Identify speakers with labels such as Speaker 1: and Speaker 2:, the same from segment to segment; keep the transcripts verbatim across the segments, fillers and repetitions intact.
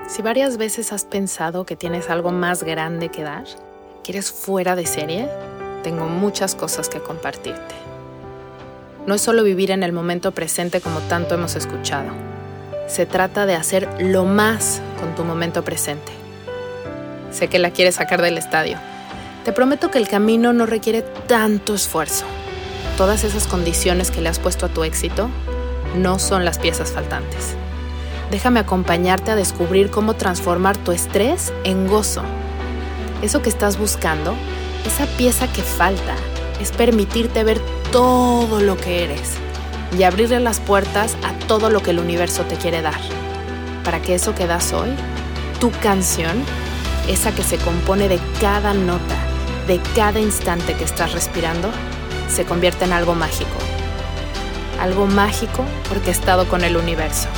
Speaker 1: Si varias veces has pensado que tienes algo más grande que dar, que eres fuera de serie, tengo muchas cosas que compartirte. No es solo vivir en el momento presente como tanto hemos escuchado. Se trata de hacer lo más con tu momento presente. Sé que la quieres sacar del estadio. Te prometo que el camino no requiere tanto esfuerzo. Todas esas condiciones que le has puesto a tu éxito no son las piezas faltantes. Déjame acompañarte a descubrir cómo transformar tu estrés en gozo. Eso que estás buscando, esa pieza que falta, es permitirte ver todo lo que eres y abrirle las puertas a todo lo que el universo te quiere dar. Para que eso que das hoy, tu canción, esa que se compone de cada nota, de cada instante que estás respirando, se convierta en algo mágico. Algo mágico orquestado con el universo.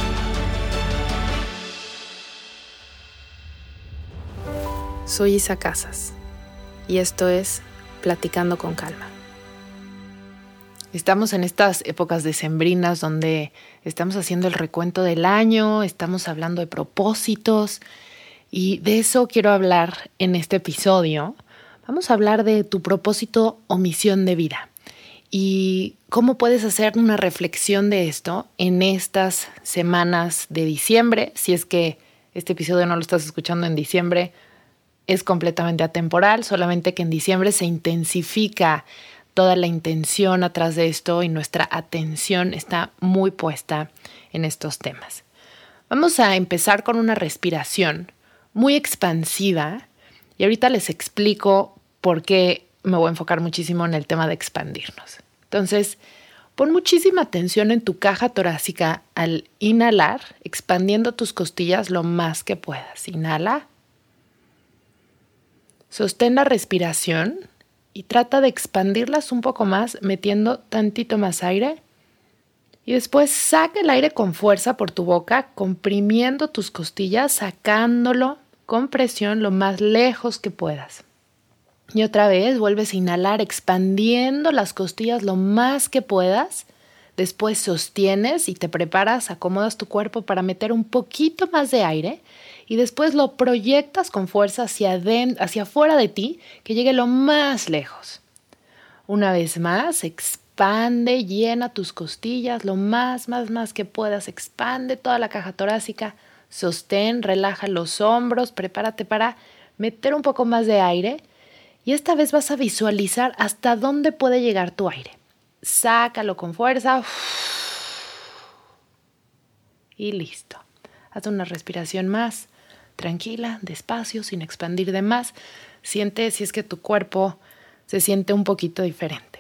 Speaker 1: Soy Isa Casas y esto es Platicando con Calma. Estamos en estas épocas decembrinas donde estamos haciendo el recuento del año, estamos hablando de propósitos y de eso quiero hablar en este episodio. Vamos a hablar de tu propósito o misión de vida y cómo puedes hacer una reflexión de esto en estas semanas de diciembre. Si es que este episodio no lo estás escuchando en diciembre, es completamente atemporal, solamente que en diciembre se intensifica toda la intención atrás de esto y nuestra atención está muy puesta en estos temas. Vamos a empezar con una respiración muy expansiva y ahorita les explico por qué me voy a enfocar muchísimo en el tema de expandirnos. Entonces, pon muchísima atención en tu caja torácica al inhalar, expandiendo tus costillas lo más que puedas. Inhala. Sostén la respiración y trata de expandirlas un poco más, metiendo tantito más aire. Y después saca el aire con fuerza por tu boca, comprimiendo tus costillas, sacándolo con presión lo más lejos que puedas. Y otra vez vuelves a inhalar, expandiendo las costillas lo más que puedas. Después sostienes y te preparas, acomodas tu cuerpo para meter un poquito más de aire. Y después lo proyectas con fuerza hacia adentro, hacia afuera de ti, que llegue lo más lejos. Una vez más, expande, llena tus costillas lo más, más, más que puedas. Expande toda la caja torácica, sostén, relaja los hombros, prepárate para meter un poco más de aire. Y esta vez vas a visualizar hasta dónde puede llegar tu aire. Sácalo con fuerza. Y listo. Haz una respiración más. Tranquila, despacio, sin expandir de más. Siente si es que tu cuerpo se siente un poquito diferente.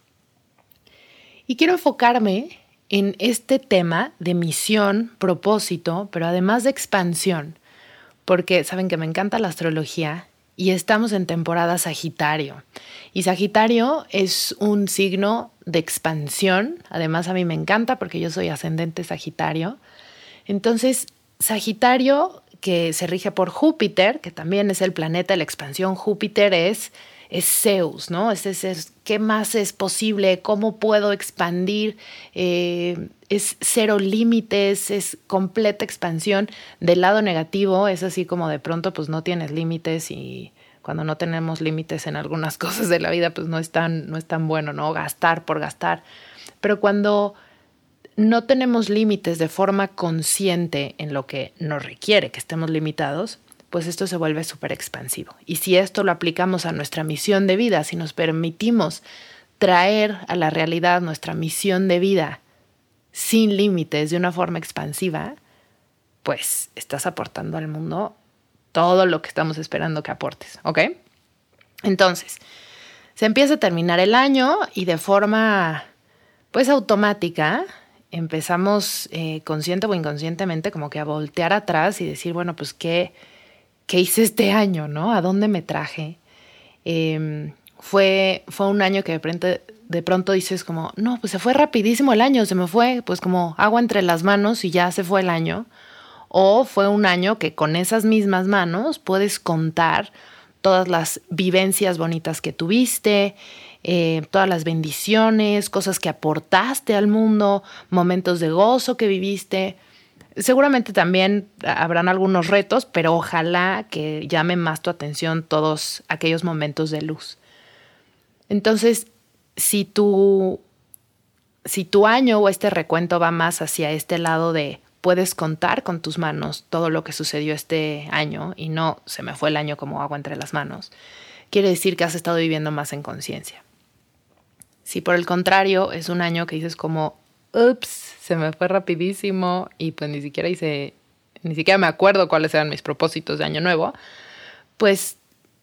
Speaker 1: Y quiero enfocarme en este tema de misión, propósito, pero además de expansión, porque saben que me encanta la astrología y estamos en temporada Sagitario. Y Sagitario es un signo de expansión. Además, a mí me encanta porque yo soy ascendente Sagitario. Entonces, Sagitario, que se rige por Júpiter, que también es el planeta de la expansión. Júpiter es, es Zeus, ¿no? Es, es, es ¿qué más es posible? ¿Cómo puedo expandir? Eh, es cero límites, es completa expansión. Del lado negativo es así como de pronto pues no tienes límites y cuando no tenemos límites en algunas cosas de la vida pues no es tan, no es tan bueno, ¿no? Gastar por gastar. Pero cuando no tenemos límites de forma consciente en lo que nos requiere que estemos limitados, pues esto se vuelve súper expansivo. Y si esto lo aplicamos a nuestra misión de vida, si nos permitimos traer a la realidad nuestra misión de vida sin límites de una forma expansiva, pues estás aportando al mundo todo lo que estamos esperando que aportes, ¿ok? Entonces, se empieza a terminar el año y de forma pues automática empezamos eh, consciente o inconscientemente como que a voltear atrás y decir, bueno, pues ¿qué, qué hice este año, no? ¿A dónde me traje? Eh, fue, fue un año que de pronto, de pronto dices como, no, pues se fue rapidísimo el año, se me fue pues como agua entre las manos y ya se fue el año. O fue un año que con esas mismas manos puedes contar todas las vivencias bonitas que tuviste, eh, todas las bendiciones, cosas que aportaste al mundo, momentos de gozo que viviste. Seguramente también habrán algunos retos, pero ojalá que llame más tu atención todos aquellos momentos de luz. Entonces, si tu, si tu año o este recuento va más hacia este lado de puedes contar con tus manos todo lo que sucedió este año y no se me fue el año como agua entre las manos, quiere decir que has estado viviendo más en conciencia. Si por el contrario es un año que dices como, ups, se me fue rapidísimo y pues ni siquiera hice, ni siquiera me acuerdo cuáles eran mis propósitos de año nuevo, pues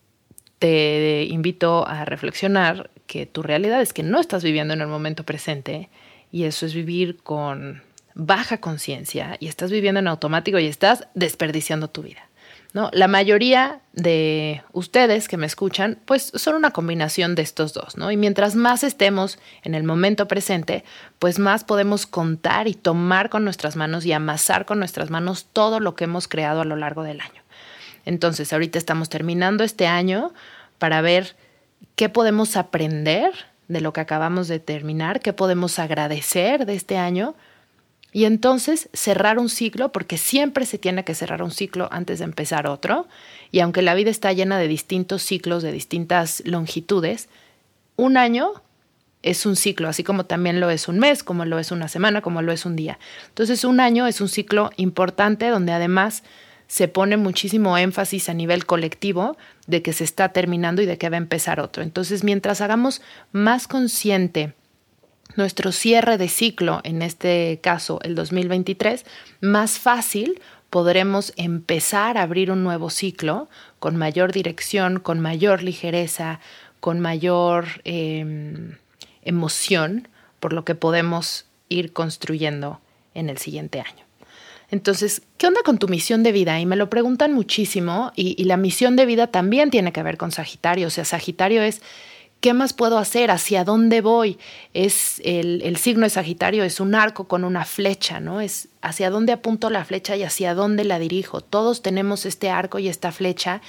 Speaker 1: te invito a reflexionar que tu realidad es que no estás viviendo en el momento presente y eso es vivir con baja conciencia y estás viviendo en automático y estás desperdiciando tu vida, ¿no? La mayoría de ustedes que me escuchan, pues son una combinación de estos dos, ¿no? Y mientras más estemos en el momento presente, pues más podemos contar y tomar con nuestras manos y amasar con nuestras manos todo lo que hemos creado a lo largo del año. Entonces, ahorita estamos terminando este año para ver qué podemos aprender de lo que acabamos de terminar, qué podemos agradecer de este año. Y entonces cerrar un ciclo, porque siempre se tiene que cerrar un ciclo antes de empezar otro. Y aunque la vida está llena de distintos ciclos, de distintas longitudes, un año es un ciclo, así como también lo es un mes, como lo es una semana, como lo es un día. Entonces un año es un ciclo importante donde además se pone muchísimo énfasis a nivel colectivo de que se está terminando y de que va a empezar otro. Entonces mientras hagamos más consciente nuestro cierre de ciclo, en este caso el dos mil veintitrés, más fácil podremos empezar a abrir un nuevo ciclo con mayor dirección, con mayor ligereza, con mayor eh, emoción, por lo que podemos ir construyendo en el siguiente año. Entonces, ¿qué onda con tu misión de vida? Y me lo preguntan muchísimo y, y la misión de vida también tiene que ver con Sagitario. O sea, Sagitario es ¿qué más puedo hacer? ¿Hacia dónde voy? Es el, el signo de Sagitario es un arco con una flecha, ¿no? Es hacia dónde apunto la flecha y hacia dónde la dirijo. Todos tenemos este arco y esta flecha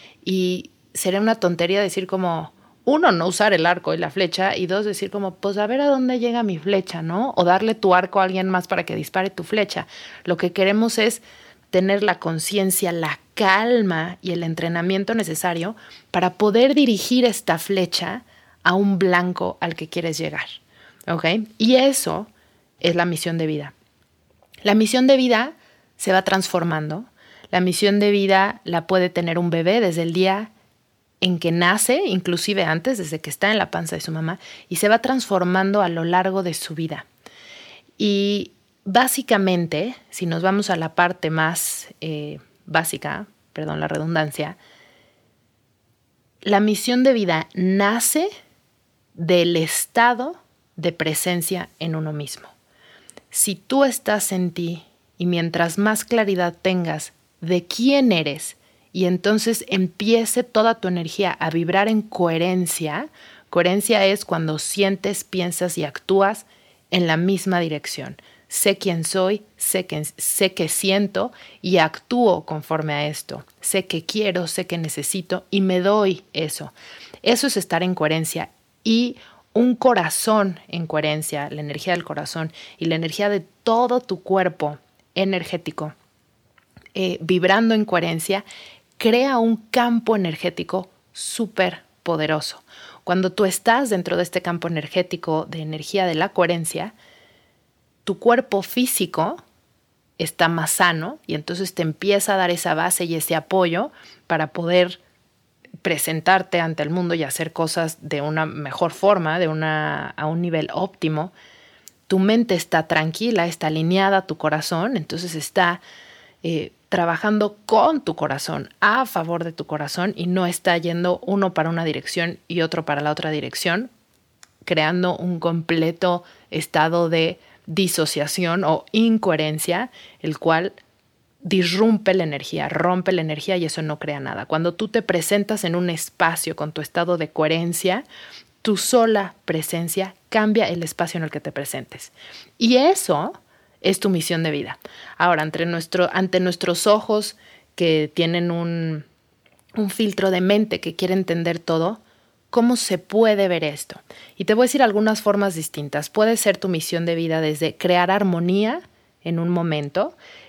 Speaker 1: y sería una tontería decir como, uno, no usar el arco y la flecha y dos, decir como, pues a ver a dónde llega mi flecha, ¿no? O darle tu arco a alguien más para que dispare tu flecha. Lo que queremos es tener la conciencia, la calma y el entrenamiento necesario para poder dirigir esta flecha a un blanco al que quieres llegar, ¿ok? Y eso es la misión de vida. La misión de vida se va transformando. La misión de vida la puede tener un bebé desde el día en que nace, inclusive antes, desde que está en la panza de su mamá, y se va transformando a lo largo de su vida. Y básicamente, si nos vamos a la parte más eh, básica, perdón la redundancia, la misión de vida nace del estado de presencia en uno mismo. Si tú estás en ti y mientras más claridad tengas de quién eres y entonces empiece toda tu energía a vibrar en coherencia, coherencia es cuando sientes, piensas y actúas en la misma dirección. Sé quién soy, sé que, sé que siento y actúo conforme a esto. Sé que quiero, sé que necesito y me doy eso. Eso es estar en coherencia. Y un corazón en coherencia, la energía del corazón y la energía de todo tu cuerpo energético, eh, vibrando en coherencia, crea un campo energético súper poderoso. Cuando tú estás dentro de este campo energético de energía de la coherencia, tu cuerpo físico está más sano y entonces te empieza a dar esa base y ese apoyo para poder presentarte ante el mundo y hacer cosas de una mejor forma, de una, a un nivel óptimo. Tu mente está tranquila, está alineada a tu corazón, entonces está eh, trabajando con tu corazón, a favor de tu corazón y no está yendo uno para una dirección y otro para la otra dirección, creando un completo estado de disociación o incoherencia, el cual disrumpe la energía, rompe la energía y eso no crea nada. Cuando tú te presentas en un espacio con tu estado de coherencia, tu sola presencia cambia el espacio en el que te presentes. Y eso es tu misión de vida. Ahora, ante, nuestro, ante nuestros ojos que tienen un, un filtro de mente que quiere entender todo, ¿cómo se puede ver esto? Y te voy a decir algunas formas distintas. Puede ser tu misión de vida desde crear armonía en un momento,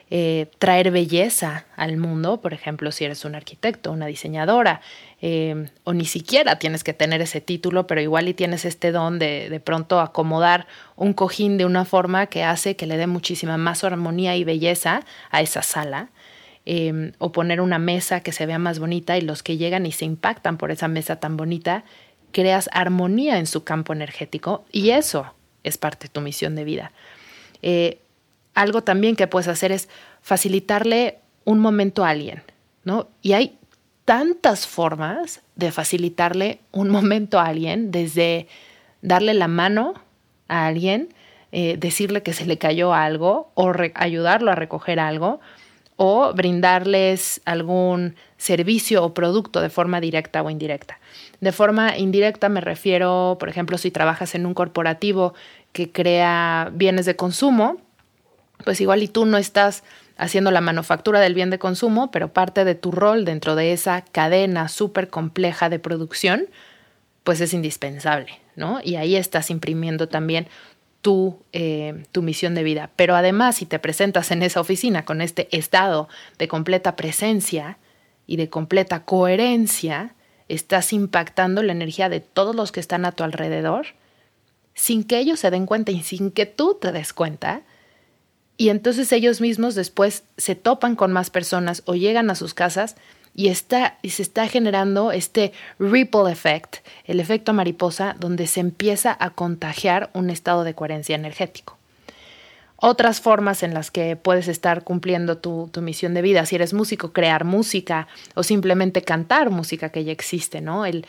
Speaker 1: eh, traer belleza al mundo, por ejemplo, si eres un arquitecto, una diseñadora, eh, o ni siquiera tienes que tener ese título, pero igual y tienes este don de de pronto acomodar un cojín de una forma que hace que le dé muchísima más armonía y belleza a esa sala. Eh, o poner una mesa que se vea más bonita y los que llegan y se impactan por esa mesa tan bonita, creas armonía en su campo energético y eso es parte de tu misión de vida. Eh, algo también que puedes hacer es facilitarle un momento a alguien, ¿no? Y hay tantas formas de facilitarle un momento a alguien, desde darle la mano a alguien, eh, decirle que se le cayó algo o re- ayudarlo a recoger algo, o brindarles algún servicio o producto de forma directa o indirecta. De forma indirecta me refiero, por ejemplo, si trabajas en un corporativo que crea bienes de consumo, pues igual y tú no estás haciendo la manufactura del bien de consumo, pero parte de tu rol dentro de esa cadena súper compleja de producción, pues es indispensable, ¿no? Y ahí estás imprimiendo también Tu, eh, tu misión de vida. Pero además, si te presentas en esa oficina con este estado de completa presencia y de completa coherencia, estás impactando la energía de todos los que están a tu alrededor sin que ellos se den cuenta y sin que tú te des cuenta. Y entonces ellos mismos después se topan con más personas o llegan a sus casas y, está, y se está generando este ripple effect, el efecto mariposa, donde se empieza a contagiar un estado de coherencia energético. Otras formas en las que puedes estar cumpliendo tu, tu misión de vida, si eres músico, crear música o simplemente cantar música que ya existe, ¿no? El,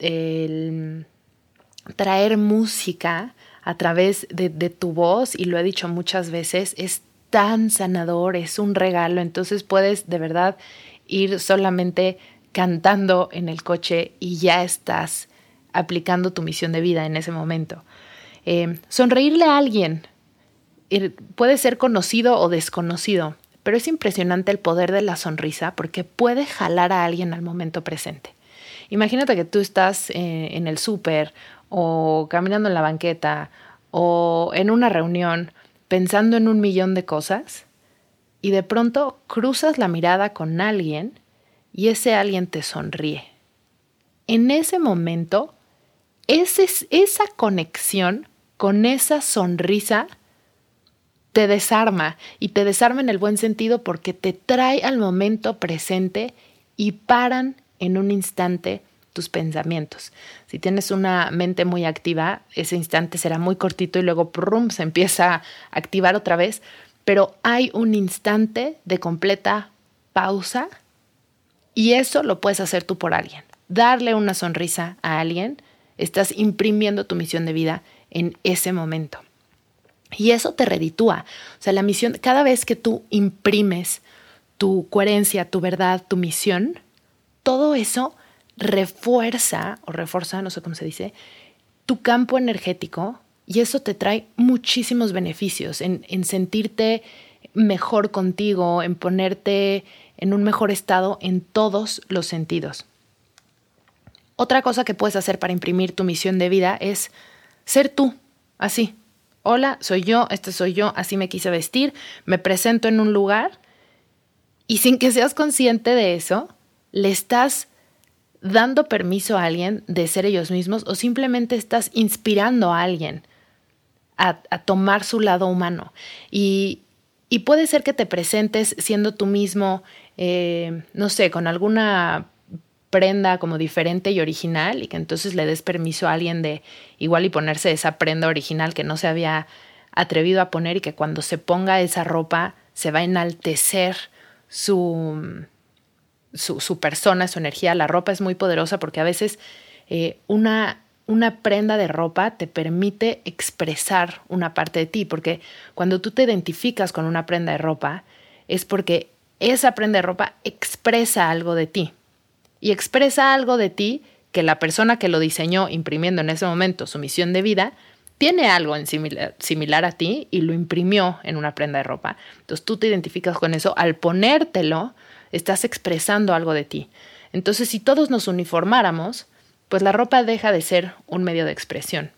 Speaker 1: el traer música a través de, de tu voz, y lo he dicho muchas veces, es tan sanador, es un regalo. Entonces puedes de verdad ir solamente cantando en el coche y ya estás aplicando tu misión de vida en ese momento. Eh, sonreírle a alguien eh, puede ser conocido o desconocido, pero es impresionante el poder de la sonrisa porque puede jalar a alguien al momento presente. Imagínate que tú estás eh, en el súper o caminando en la banqueta o en una reunión pensando en un millón de cosas y de pronto cruzas la mirada con alguien y ese alguien te sonríe. En ese momento, ese, esa conexión con esa sonrisa te desarma, y te desarma en el buen sentido porque te trae al momento presente y paran en un instante tus pensamientos. Si tienes una mente muy activa, ese instante será muy cortito y luego prum, se empieza a activar otra vez, pero hay un instante de completa pausa y eso lo puedes hacer tú por alguien. Darle una sonrisa a alguien, estás imprimiendo tu misión de vida en ese momento. Y eso te reditúa. O sea, la misión, cada vez que tú imprimes tu coherencia, tu verdad, tu misión, todo eso refuerza, o refuerza, no sé cómo se dice, tu campo energético, y eso te trae muchísimos beneficios en, en sentirte mejor contigo, en ponerte en un mejor estado en todos los sentidos. Otra cosa que puedes hacer para imprimir tu misión de vida es ser tú, así. Hola, soy yo, este soy yo, así me quise vestir, me presento en un lugar y sin que seas consciente de eso, le estás dando permiso a alguien de ser ellos mismos o simplemente estás inspirando a alguien a, a tomar su lado humano. Y, y puede ser que te presentes siendo tú mismo, eh, no sé, con alguna prenda como diferente y original, y que entonces le des permiso a alguien de igual y ponerse esa prenda original que no se había atrevido a poner, y que cuando se ponga esa ropa se va a enaltecer su, su, su persona, su energía. La ropa es muy poderosa porque a veces eh, una, una prenda de ropa te permite expresar una parte de ti, porque cuando tú te identificas con una prenda de ropa es porque esa prenda de ropa expresa algo de ti. Y expresa algo de ti que la persona que lo diseñó imprimiendo en ese momento su misión de vida tiene algo en similar, similar a ti y lo imprimió en una prenda de ropa. Entonces tú te identificas con eso. Al ponértelo, estás expresando algo de ti. Entonces, si todos nos uniformáramos, pues la ropa deja de ser un medio de expresión.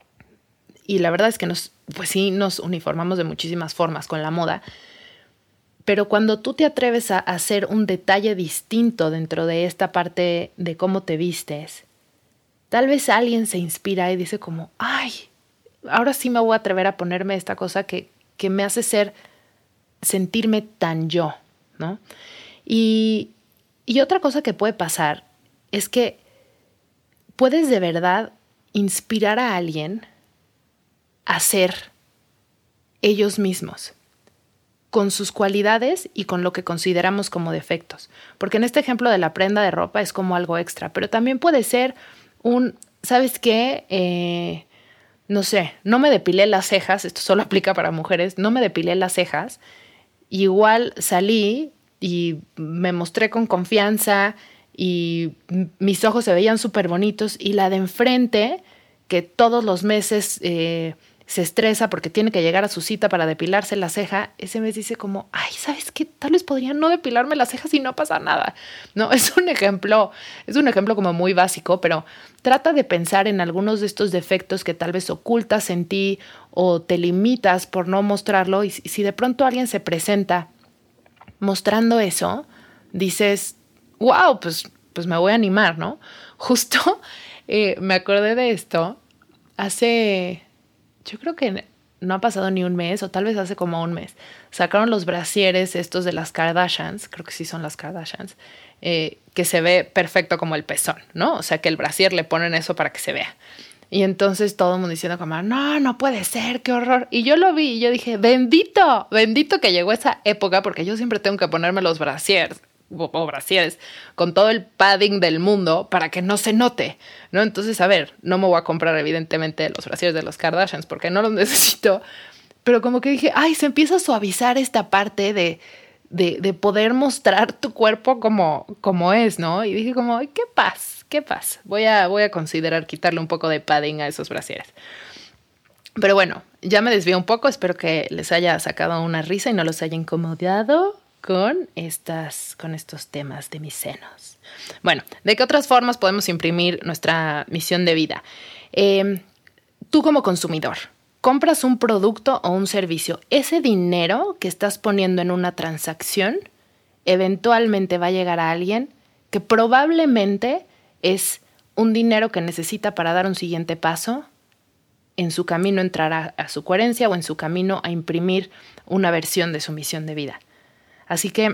Speaker 1: Y la verdad es que nos, pues sí, nos uniformamos de muchísimas formas con la moda, Pero cuando tú te atreves a hacer un detalle distinto dentro de esta parte de cómo te vistes, tal vez alguien se inspira y dice como, ay, ahora sí me voy a atrever a ponerme esta cosa que, que me hace ser, sentirme tan yo, ¿no? Y, y otra cosa que puede pasar es que puedes de verdad inspirar a alguien a ser ellos mismos, con sus cualidades y con lo que consideramos como defectos. Porque en este ejemplo de la prenda de ropa es como algo extra, pero también puede ser un, ¿sabes qué? Eh, no sé, no me depilé las cejas, esto solo aplica para mujeres, no me depilé las cejas, igual salí y me mostré con confianza y mis ojos se veían súper bonitos y la de enfrente, que todos los meses eh, se estresa porque tiene que llegar a su cita para depilarse la ceja, ese mes dice como, ay, ¿sabes qué? Tal vez podría no depilarme las cejas y no pasa nada. No, es un ejemplo, es un ejemplo como muy básico, pero trata de pensar en algunos de estos defectos que tal vez ocultas en ti o te limitas por no mostrarlo, y si de pronto alguien se presenta mostrando eso, dices, wow, pues, pues me voy a animar, ¿no? Justo eh, me acordé de esto hace, yo creo que no ha pasado ni un mes, o tal vez hace como un mes. Sacaron los brasieres estos de las Kardashians, creo que sí son las Kardashians, eh, que se ve perfecto como el pezón, ¿no? O sea, que el brasier le ponen eso para que se vea. Y entonces todo el mundo diciendo como, no, no puede ser, qué horror. Y yo lo vi y yo dije, bendito, bendito que llegó esa época, porque yo siempre tengo que ponerme los brasiers o, o brasieres con todo el padding del mundo para que no se note, ¿no? Entonces, a ver, no me voy a comprar evidentemente los brasieres de los Kardashians porque no los necesito, pero como que dije, ay, se empieza a suavizar esta parte de, de, de poder mostrar tu cuerpo como, como es, ¿no? Y dije como, ay, qué paz. ¿Qué pasa? Voy a, voy a considerar quitarle un poco de padding a esos brasieres. Pero bueno, ya me desvío un poco. Espero que les haya sacado una risa y no los haya incomodado con, estas, con estos temas de mis senos. Bueno, ¿de qué otras formas podemos imprimir nuestra misión de vida? Eh, tú como consumidor, compras un producto o un servicio. Ese dinero que estás poniendo en una transacción eventualmente va a llegar a alguien que probablemente es un dinero que necesita para dar un siguiente paso en su camino a entrar a, a su coherencia o en su camino a imprimir una versión de su misión de vida. Así que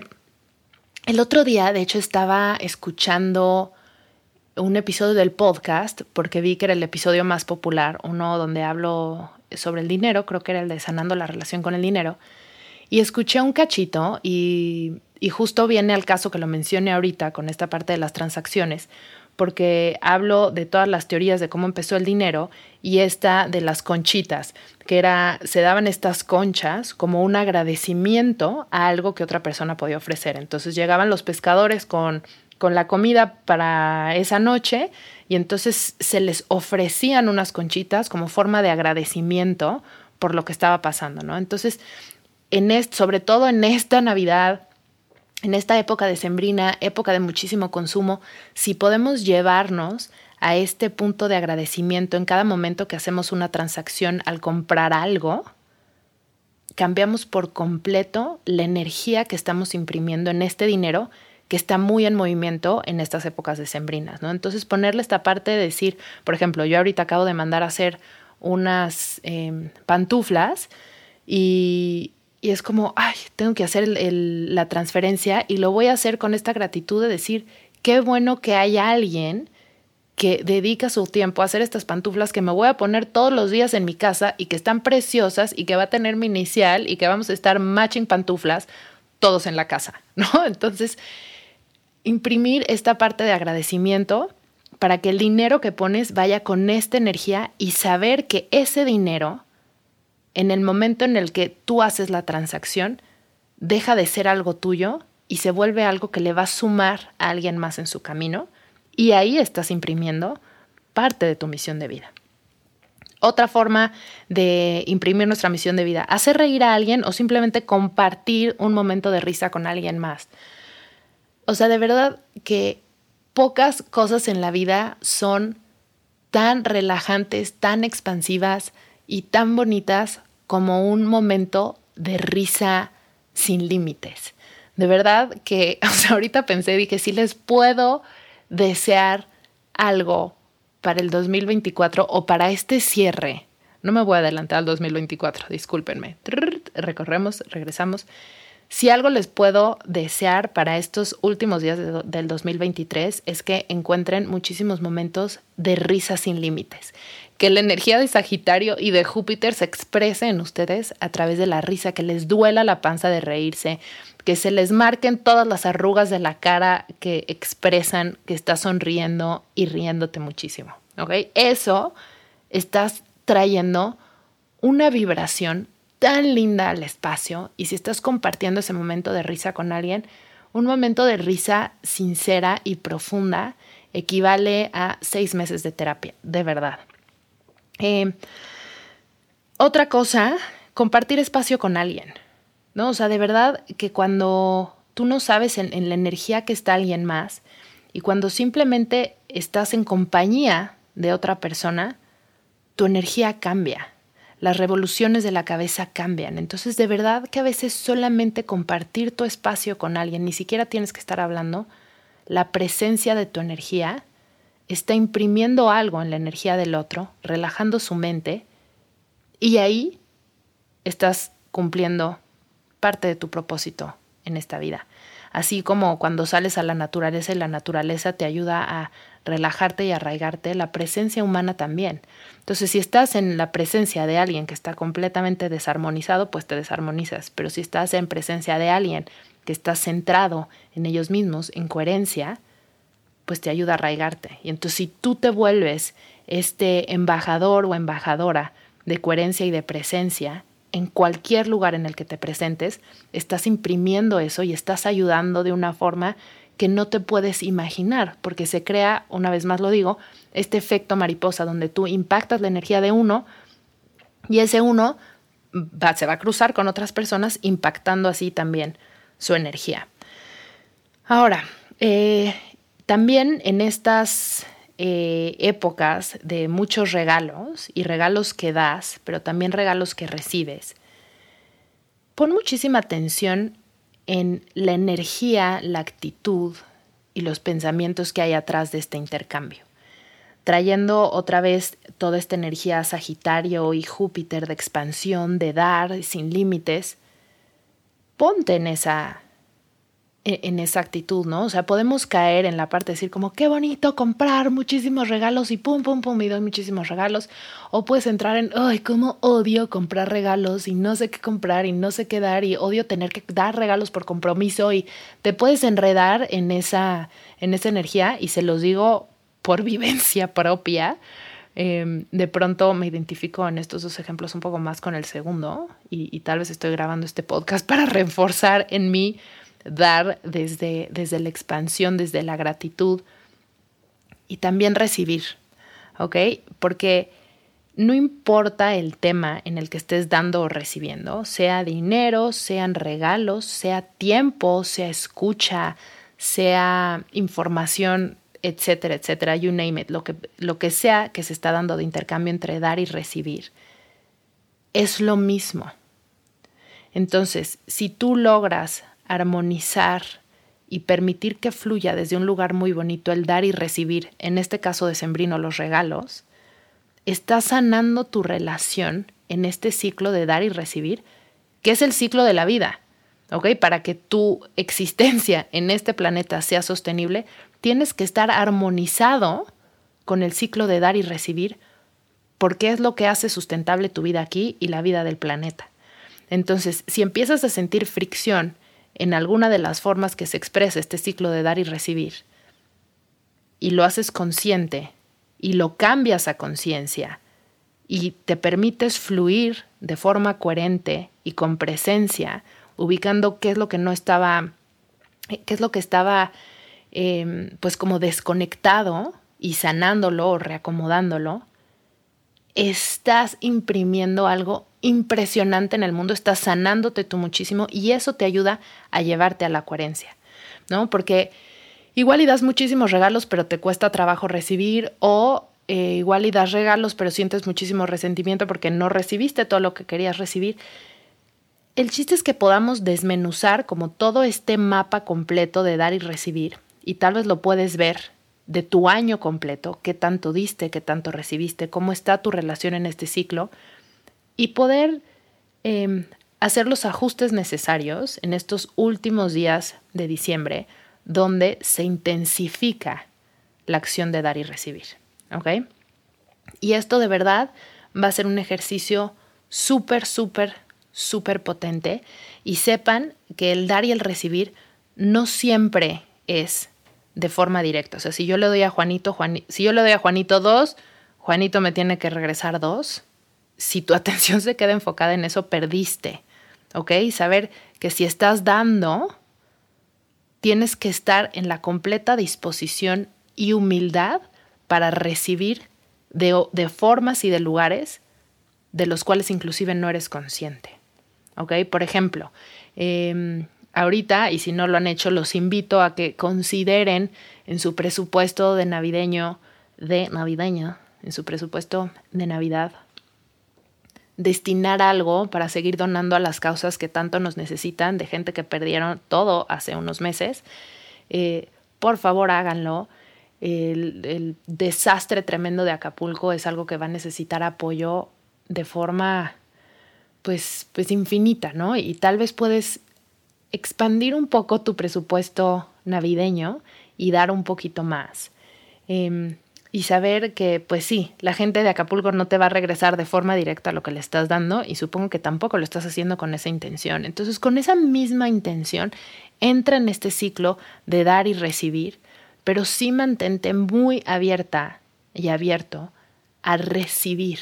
Speaker 1: el otro día, de hecho, estaba escuchando un episodio del podcast porque vi que era el episodio más popular, uno donde hablo sobre el dinero, creo que era el de sanando la relación con el dinero, y escuché un cachito y, y justo viene al caso que lo mencioné ahorita con esta parte de las transacciones, porque hablo de todas las teorías de cómo empezó el dinero y esta de las conchitas, que era, se daban estas conchas como un agradecimiento a algo que otra persona podía ofrecer. Entonces llegaban los pescadores con, con la comida para esa noche y entonces se les ofrecían unas conchitas como forma de agradecimiento por lo que estaba pasando, ¿no? Entonces, en este, sobre todo en esta Navidad, en esta época decembrina, época de muchísimo consumo, si podemos llevarnos a este punto de agradecimiento en cada momento que hacemos una transacción al comprar algo, cambiamos por completo la energía que estamos imprimiendo en este dinero que está muy en movimiento en estas épocas decembrinas, ¿no? Entonces ponerle esta parte de decir, por ejemplo, yo ahorita acabo de mandar a hacer unas eh, pantuflas y... Y es como, ay, tengo que hacer el, el, la transferencia y lo voy a hacer con esta gratitud de decir, qué bueno que hay alguien que dedica su tiempo a hacer estas pantuflas que me voy a poner todos los días en mi casa y que están preciosas y que va a tener mi inicial y que vamos a estar matching pantuflas todos en la casa, ¿no? Entonces, imprimir esta parte de agradecimiento para que el dinero que pones vaya con esta energía y saber que ese dinero, en el momento en el que tú haces la transacción, deja de ser algo tuyo y se vuelve algo que le va a sumar a alguien más en su camino y ahí estás imprimiendo parte de tu misión de vida. Otra forma de imprimir nuestra misión de vida, hacer reír a alguien o simplemente compartir un momento de risa con alguien más. O sea, de verdad que pocas cosas en la vida son tan relajantes, tan expansivas y tan bonitas como un momento de risa sin límites. De verdad que, o sea, ahorita pensé, dije, si les puedo desear algo para el dos mil veinticuatro o para este cierre. No me voy a adelantar al dos mil veinticuatro, discúlpenme. Recorremos, regresamos. Si algo les puedo desear para estos últimos días de, del dos mil veintitrés es que encuentren muchísimos momentos de risa sin límites. Que la energía de Sagitario y de Júpiter se exprese en ustedes a través de la risa, que les duela la panza de reírse, que se les marquen todas las arrugas de la cara que expresan que estás sonriendo y riéndote muchísimo, ¿ok? Eso estás trayendo una vibración tan linda al espacio, y si estás compartiendo ese momento de risa con alguien, un momento de risa sincera y profunda equivale a seis meses de terapia, de verdad. Eh, otra cosa, compartir espacio con alguien, ¿no? O sea, de verdad que cuando tú no sabes en, en la energía que está alguien más y cuando simplemente estás en compañía de otra persona, tu energía cambia. Las revoluciones de la cabeza cambian. Entonces, de verdad que a veces solamente compartir tu espacio con alguien, ni siquiera tienes que estar hablando, la presencia de tu energía está imprimiendo algo en la energía del otro, relajando su mente, y ahí estás cumpliendo parte de tu propósito en esta vida. Así como cuando sales a la naturaleza y la naturaleza te ayuda a relajarte y arraigarte, la presencia humana también. Entonces, si estás en la presencia de alguien que está completamente desarmonizado, pues te desarmonizas. Pero si estás en presencia de alguien que está centrado en ellos mismos, en coherencia, pues te ayuda a arraigarte. Y entonces, si tú te vuelves este embajador o embajadora de coherencia y de presencia, en cualquier lugar en el que te presentes, estás imprimiendo eso y estás ayudando de una forma que no te puedes imaginar, porque se crea, una vez más lo digo, este efecto mariposa donde tú impactas la energía de uno y ese uno va, se va a cruzar con otras personas, impactando así también su energía. Ahora, eh, también en estas eh, épocas de muchos regalos y regalos que das, pero también regalos que recibes, pon muchísima atención en la energía, la actitud y los pensamientos que hay atrás de este intercambio. Trayendo otra vez toda esta energía Sagitario y Júpiter de expansión, de dar sin límites, ponte en esa, en esa actitud, ¿no? O sea, podemos caer en la parte de decir como, qué bonito comprar muchísimos regalos y pum, pum, pum, y doy muchísimos regalos. O puedes entrar en, ay, cómo odio comprar regalos y no sé qué comprar y no sé qué dar y odio tener que dar regalos por compromiso, y te puedes enredar en esa, en esa energía, y se los digo por vivencia propia. Eh, de pronto me identifico en estos dos ejemplos un poco más con el segundo, y, y tal vez estoy grabando este podcast para reforzar en mí dar desde, desde la expansión, desde la gratitud, y también recibir, ¿ok? Porque no importa el tema en el que estés dando o recibiendo, sea dinero, sean regalos, sea tiempo, sea escucha, sea información, etcétera, etcétera, you name it, lo que, lo que sea que se está dando de intercambio entre dar y recibir, es lo mismo. Entonces, si tú logras armonizar y permitir que fluya desde un lugar muy bonito el dar y recibir, en este caso decembrino los regalos, estás sanando tu relación en este ciclo de dar y recibir, que es el ciclo de la vida, ¿ok? Para que tu existencia en este planeta sea sostenible, tienes que estar armonizado con el ciclo de dar y recibir, porque es lo que hace sustentable tu vida aquí y la vida del planeta. Entonces, si empiezas a sentir fricción en alguna de las formas que se expresa este ciclo de dar y recibir, y lo haces consciente, y lo cambias a conciencia, y te permites fluir de forma coherente y con presencia, ubicando qué es lo que no estaba, qué es lo que estaba eh, pues como desconectado, y sanándolo o reacomodándolo, estás imprimiendo algo impresionante en el mundo, estás sanándote tú muchísimo, y eso te ayuda a llevarte a la coherencia, ¿no? Porque igual y das muchísimos regalos, pero te cuesta trabajo recibir, o eh, igual y das regalos, pero sientes muchísimo resentimiento porque no recibiste todo lo que querías recibir. el chiste es que podamos desmenuzar como todo este mapa completo de dar y recibir, y tal vez lo puedes ver de tu año completo, qué tanto diste, qué tanto recibiste, cómo está tu relación en este ciclo, y poder eh, hacer los ajustes necesarios en estos últimos días de diciembre, donde se intensifica la acción de dar y recibir, ¿ok? Y esto de verdad va a ser un ejercicio súper, súper, súper potente, y sepan que el dar y el recibir no siempre es de forma directa. O sea, si yo le doy a Juanito, Juani, si yo le doy a Juanito dos, Juanito me tiene que regresar dos. Si tu atención se queda enfocada en eso, perdiste, ¿ok? Y saber que si estás dando, tienes que estar en la completa disposición y humildad para recibir de, de formas y de lugares de los cuales inclusive no eres consciente, ¿ok? Por ejemplo, eh, ahorita, y si no lo han hecho, los invito a que consideren en su presupuesto de navideño, de navideño, en su presupuesto de Navidad, destinar algo para seguir donando a las causas que tanto nos necesitan, de gente que perdieron todo hace unos meses. Eh, por favor, háganlo. El, el desastre tremendo de Acapulco es algo que va a necesitar apoyo de forma pues, pues infinita, ¿no? Y tal vez puedes expandir un poco tu presupuesto navideño y dar un poquito más. Eh, y saber que, pues sí, la gente de Acapulco no te va a regresar de forma directa lo que le estás dando, y supongo que tampoco lo estás haciendo con esa intención. Entonces, con esa misma intención, entra en este ciclo de dar y recibir, pero sí mantente muy abierta y abierto a recibir.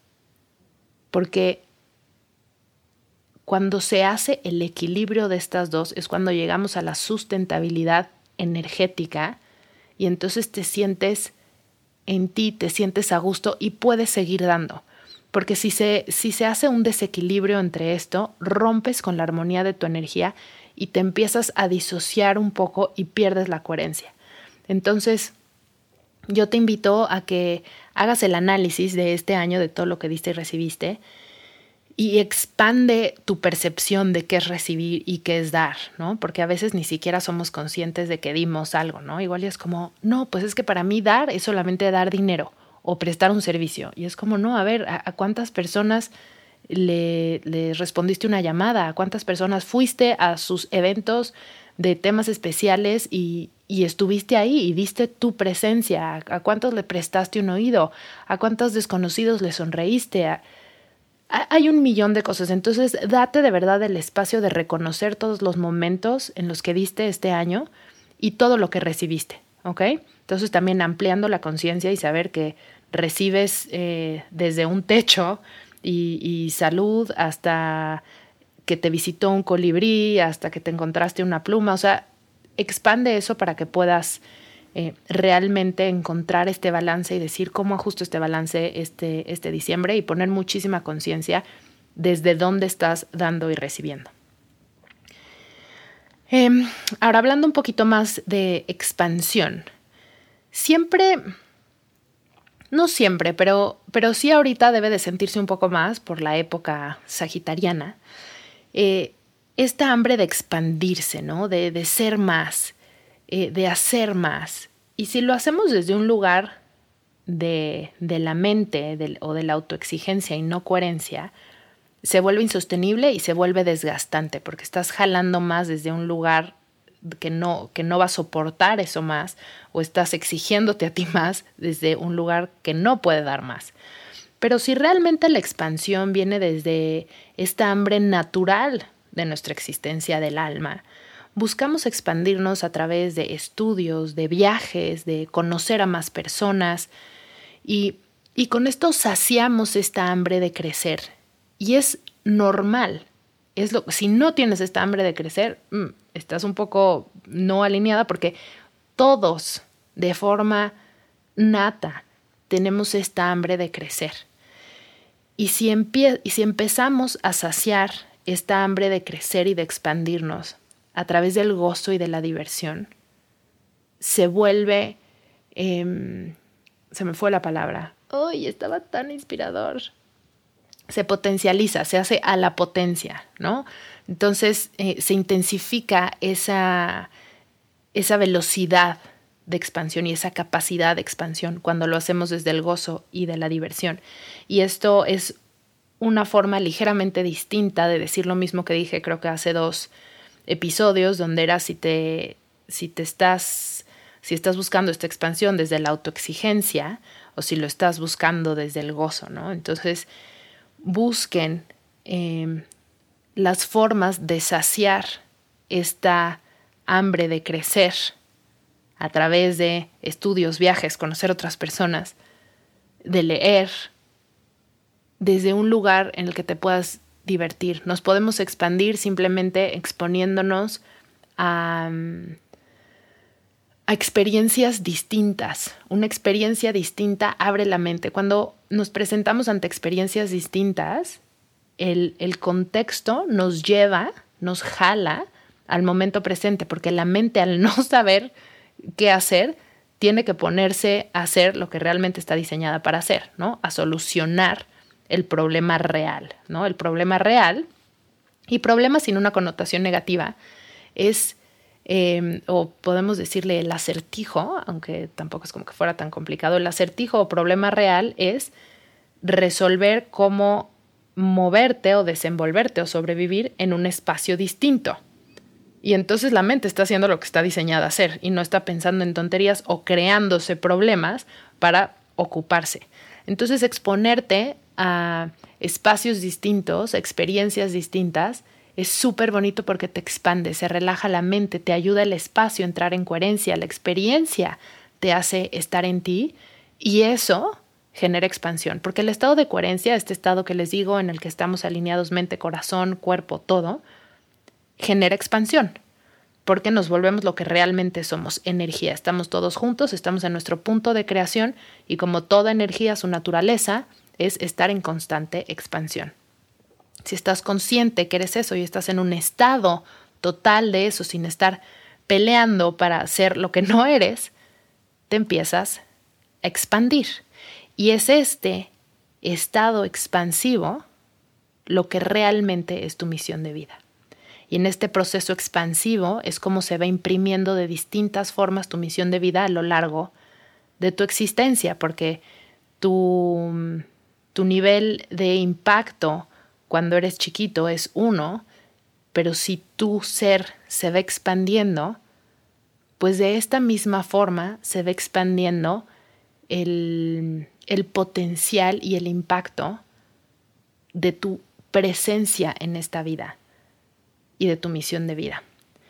Speaker 1: Porque cuando se hace el equilibrio de estas dos es cuando llegamos a la sustentabilidad energética, y entonces te sientes en ti, te sientes a gusto y puedes seguir dando. Porque si se, si se hace un desequilibrio entre esto, rompes con la armonía de tu energía y te empiezas a disociar un poco y pierdes la coherencia. Entonces, yo te invito a que hagas el análisis de este año, de todo lo que diste y recibiste, y expande tu percepción de qué es recibir y qué es dar, ¿no? Porque a veces ni siquiera somos conscientes de que dimos algo, ¿no? Igual es como, no, pues es que para mí dar es solamente dar dinero o prestar un servicio. Y es como, no, a ver, ¿a, a cuántas personas le, le respondiste una llamada? ¿A cuántas personas fuiste a sus eventos de temas especiales y, y estuviste ahí y diste tu presencia? ¿A, a cuántos le prestaste un oído? ¿A cuántos desconocidos le sonreíste? A, Hay un millón de cosas, entonces date de verdad el espacio de reconocer todos los momentos en los que diste este año y todo lo que recibiste, ¿ok? Entonces también ampliando la conciencia y saber que recibes eh, desde un techo y, y salud hasta que te visitó un colibrí, hasta que te encontraste una pluma, o sea, expande eso para que puedas Eh, realmente encontrar este balance y decir cómo ajusto este balance este, este diciembre, y poner muchísima conciencia desde dónde estás dando y recibiendo. Eh, ahora, hablando un poquito más de expansión, siempre, no siempre, pero, pero sí ahorita debe de sentirse un poco más por la época sagitariana, eh, esta hambre de expandirse, ¿no? De, de ser más, Eh, de hacer más. Y si lo hacemos desde un lugar de, de la mente del, o de la autoexigencia y no coherencia, se vuelve insostenible y se vuelve desgastante, porque estás jalando más desde un lugar que no, que no va a soportar eso más, o estás exigiéndote a ti más desde un lugar que no puede dar más. Pero si realmente la expansión viene desde esta hambre natural de nuestra existencia del alma, buscamos expandirnos a través de estudios, de viajes, de conocer a más personas, y, y con esto saciamos esta hambre de crecer. Y es normal. Es lo, si no tienes esta hambre de crecer, mmm, estás un poco no alineada, porque todos de forma nata tenemos esta hambre de crecer. Y si, empie- y si empezamos a saciar esta hambre de crecer y de expandirnos a través del gozo y de la diversión, se vuelve, eh, se me fue la palabra, ¡ay, estaba tan inspirador! se potencializa, se hace a la potencia, ¿no? Entonces eh, se intensifica esa, esa velocidad de expansión y esa capacidad de expansión cuando lo hacemos desde el gozo y de la diversión. Y esto es una forma ligeramente distinta de decir lo mismo que dije, creo que hace dos episodios, donde era si te, si te estás, si estás buscando esta expansión desde la autoexigencia o si lo estás buscando desde el gozo, ¿no? Entonces, busquen eh, las formas de saciar esta hambre de crecer a través de estudios, viajes, conocer otras personas, de leer, desde un lugar en el que te puedas divertir. Nos podemos expandir simplemente exponiéndonos a, a experiencias distintas. Una experiencia distinta abre la mente. Cuando nos presentamos ante experiencias distintas, el, el contexto nos lleva, nos jala al momento presente, porque la mente, al no saber qué hacer, tiene que ponerse a hacer lo que realmente está diseñada para hacer, ¿no? A solucionar el problema real, ¿no? El problema real, y problema sin una connotación negativa, es, eh, o podemos decirle el acertijo, aunque tampoco es como que fuera tan complicado, el acertijo o problema real es resolver cómo moverte o desenvolverte o sobrevivir en un espacio distinto. Y entonces la mente está haciendo lo que está diseñada a hacer y no está pensando en tonterías o creándose problemas para ocuparse. Entonces, exponerte a espacios distintos, a experiencias distintas, es súper bonito porque te expande, se relaja la mente, te ayuda el espacio a entrar en coherencia, la experiencia te hace estar en ti y eso genera expansión. Porque el estado de coherencia, este estado que les digo en el que estamos alineados mente, corazón, cuerpo, todo, genera expansión, porque nos volvemos lo que realmente somos, energía. Estamos todos juntos, estamos en nuestro punto de creación y como toda energía, su naturaleza es estar en constante expansión. Si estás consciente que eres eso y estás en un estado total de eso, sin estar peleando para ser lo que no eres, te empiezas a expandir. Y es este estado expansivo lo que realmente es tu misión de vida. Y en este proceso expansivo es como se va imprimiendo de distintas formas tu misión de vida a lo largo de tu existencia, porque tu, tu nivel de impacto cuando eres chiquito es uno, pero si tu ser se va expandiendo, pues de esta misma forma se va expandiendo el, el potencial y el impacto de tu presencia en esta vida y de tu misión de vida.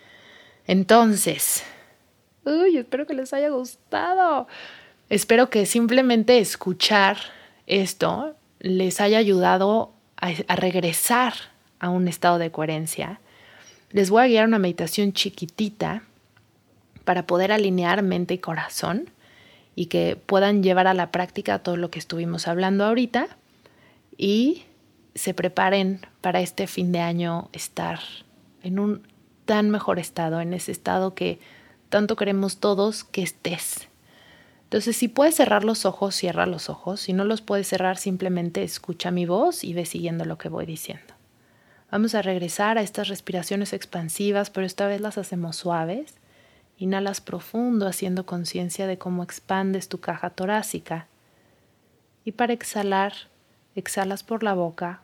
Speaker 1: Entonces, uy, espero que les haya gustado. Espero que simplemente escuchar esto les haya ayudado a, a regresar a un estado de coherencia. Les voy a guiar una meditación chiquitita para poder alinear mente y corazón y que puedan llevar a la práctica todo lo que estuvimos hablando ahorita y se preparen para este fin de año estar en un tan mejor estado, en ese estado que tanto queremos todos que estés. Entonces, si puedes cerrar los ojos, cierra los ojos. Si no los puedes cerrar, simplemente escucha mi voz y ve siguiendo lo que voy diciendo. Vamos a regresar a estas respiraciones expansivas, pero esta vez las hacemos suaves. Inhalas profundo, haciendo conciencia de cómo expandes tu caja torácica. Y para exhalar, exhalas por la boca.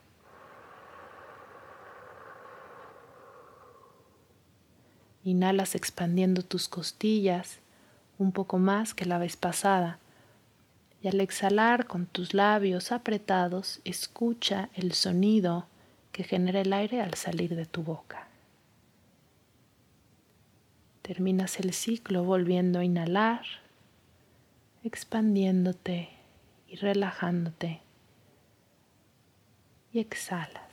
Speaker 1: Inhalas expandiendo tus costillas un poco más que la vez pasada. Y al exhalar con tus labios apretados, escucha el sonido que genera el aire al salir de tu boca. Terminas el ciclo volviendo a inhalar, expandiéndote y relajándote. Y exhalas.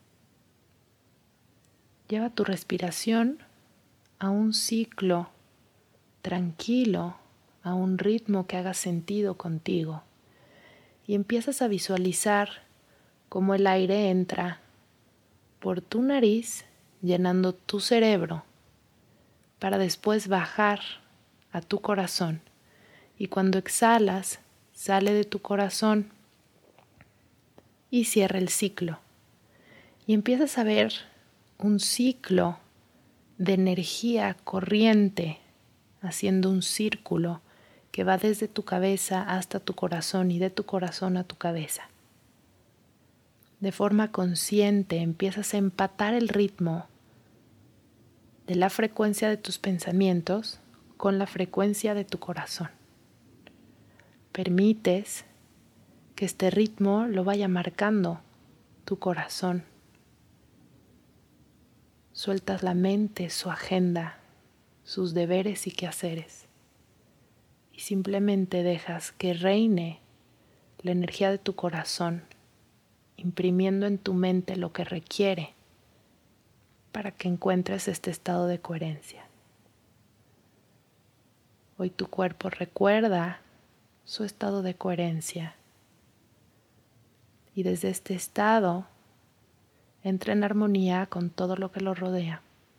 Speaker 1: Lleva tu respiración a un ciclo tranquilo, a un ritmo que haga sentido contigo. Y empiezas a visualizar cómo el aire entra por tu nariz, llenando tu cerebro, para después bajar a tu corazón. Y cuando exhalas, sale de tu corazón y cierra el ciclo. Y empiezas a ver un ciclo de energía corriente haciendo un círculo que va desde tu cabeza hasta tu corazón y de tu corazón a tu cabeza. De forma consciente empiezas a empatar el ritmo de la frecuencia de tus pensamientos con la frecuencia de tu corazón. Permites que este ritmo lo vaya marcando tu corazón. Sueltas la mente, su agenda, sus deberes y quehaceres. Y simplemente dejas que reine la energía de tu corazón, imprimiendo en tu mente lo que requiere para que encuentres este estado de coherencia. Hoy tu cuerpo recuerda su estado de coherencia y desde este estado entra en armonía con todo lo que lo rodea.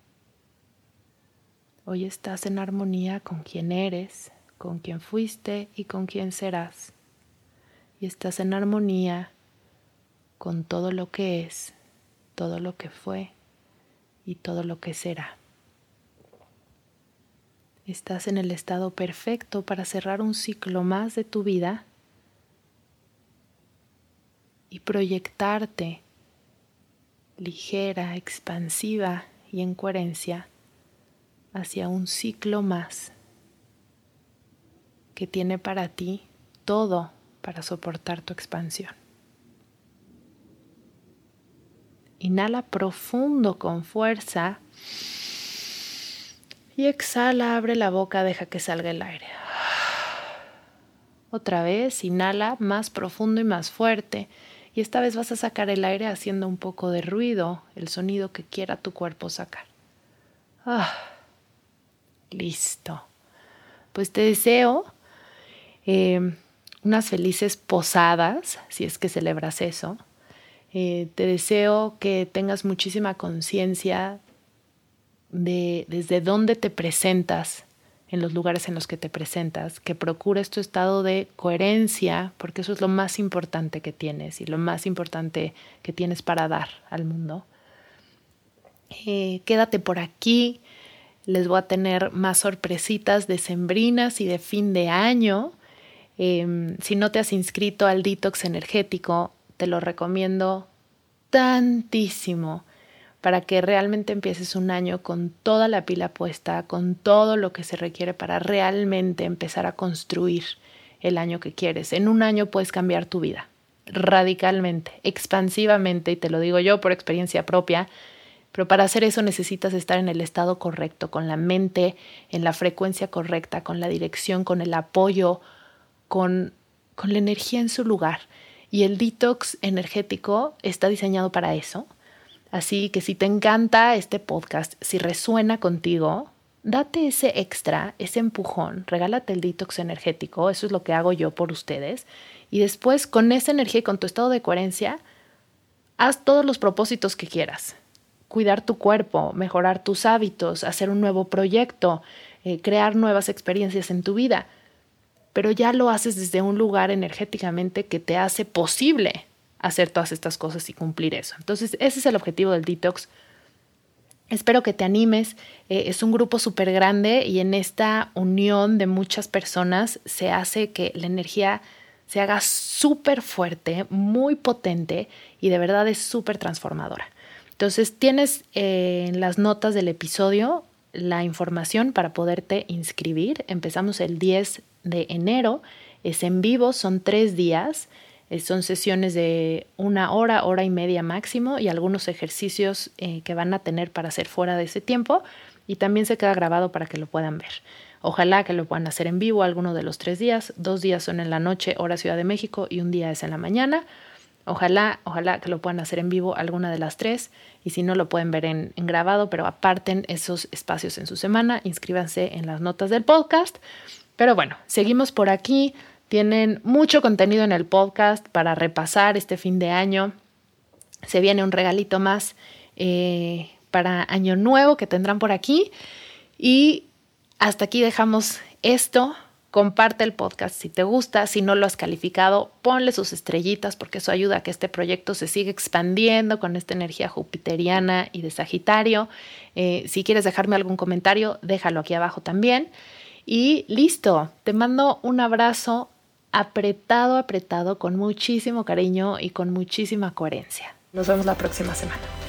Speaker 1: Hoy estás en armonía con quien eres, con quien fuiste y con quien serás. Y estás en armonía con todo lo que es, todo lo que fue y todo lo que será. Estás en el estado perfecto para cerrar un ciclo más de tu vida y proyectarte ligera, expansiva y en coherencia hacia un ciclo más que tiene para ti todo para soportar tu expansión. Inhala profundo con fuerza y exhala, abre la boca, deja que salga el aire. Otra vez, inhala más profundo y más fuerte. Y esta vez vas a sacar el aire haciendo un poco de ruido, el sonido que quiera tu cuerpo sacar. Ah, listo. Pues te deseo eh, unas felices posadas, si es que celebras eso. Eh, te deseo que tengas muchísima conciencia de desde dónde te presentas en los lugares en los que te presentas, que procures tu estado de coherencia, porque eso es lo más importante que tienes y lo más importante que tienes para dar al mundo. Eh, quédate por aquí, les voy a tener más sorpresitas decembrinas y de fin de año. Eh, si no te has inscrito al detox energético, te lo recomiendo tantísimo, para que realmente empieces un año con toda la pila puesta, con todo lo que se requiere para realmente empezar a construir el año que quieres. En un año puedes cambiar tu vida radicalmente, expansivamente, y te lo digo yo por experiencia propia, pero para hacer eso necesitas estar en el estado correcto, con la mente en la frecuencia correcta, con la dirección, con el apoyo, con, con la energía en su lugar. Y el detox energético está diseñado para eso. Así que si te encanta este podcast, si resuena contigo, date ese extra, ese empujón, regálate el detox energético, eso es lo que hago yo por ustedes. Y después, con esa energía y con tu estado de coherencia, haz todos los propósitos que quieras. Cuidar tu cuerpo, mejorar tus hábitos, hacer un nuevo proyecto, eh, crear nuevas experiencias en tu vida. Pero ya lo haces desde un lugar energéticamente que te hace posible hacer todas estas cosas y cumplir eso. Entonces, ese es el objetivo del detox. Espero que te animes. Eh, es un grupo súper grande y en esta unión de muchas personas se hace que la energía se haga súper fuerte, muy potente y de verdad es súper transformadora. Entonces, tienes eh, en las notas del episodio la información para poderte inscribir. Empezamos el diez de enero. Es en vivo, son tres días. Son sesiones de una hora, hora y media máximo y algunos ejercicios eh, que van a tener para hacer fuera de ese tiempo y también se queda grabado para que lo puedan ver. Ojalá que lo puedan hacer en vivo alguno de los tres días. Dos días son en la noche, hora Ciudad de México, y un día es en la mañana. Ojalá, ojalá que lo puedan hacer en vivo alguna de las tres y si no lo pueden ver en, en grabado, pero aparten esos espacios en su semana. Inscríbanse en las notas del podcast. Pero bueno, seguimos por aquí. Tienen mucho contenido en el podcast para repasar este fin de año. Se viene un regalito más eh, para Año Nuevo que tendrán por aquí. Y hasta aquí dejamos esto comparte el podcast si te gusta. Si no lo has calificado, ponle sus estrellitas porque eso ayuda a que este proyecto se siga expandiendo con esta energía jupiteriana y de Sagitario. Eh, si quieres dejarme algún comentario, déjalo aquí abajo también. Y listo, te mando un abrazo apretado, apretado, con muchísimo cariño y con muchísima coherencia. Nos vemos la próxima semana.